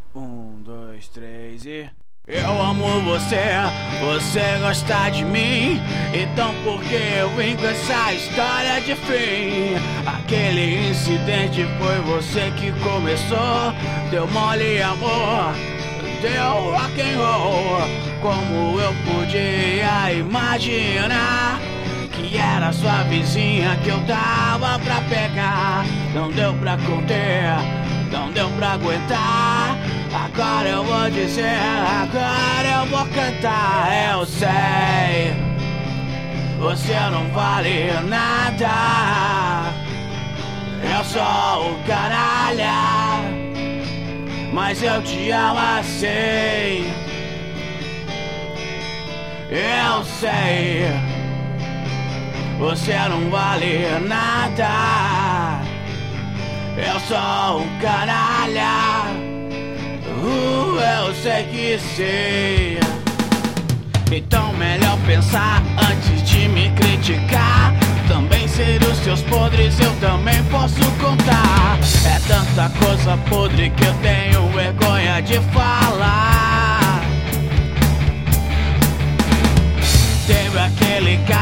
2, 3 e... Eu amo você, você gosta de mim. Então por que eu vim com essa história de fim? Aquele incidente foi você que começou. Deu mole amor, deu rock and roll. Como eu podia imaginar que era sua vizinha que eu tava pra pegar. Não deu pra conter, não deu pra aguentar. Agora eu vou dizer, agora eu vou cantar. Eu sei, você não vale nada. Eu sou o canalha, mas eu te amo assim. Eu sei, você não vale nada. Eu sou um canalha, eu sei que sei. Então melhor pensar antes de me criticar. Também ser os seus podres eu também posso contar. É tanta coisa podre que eu tenho vergonha de falar. Teve aquele cara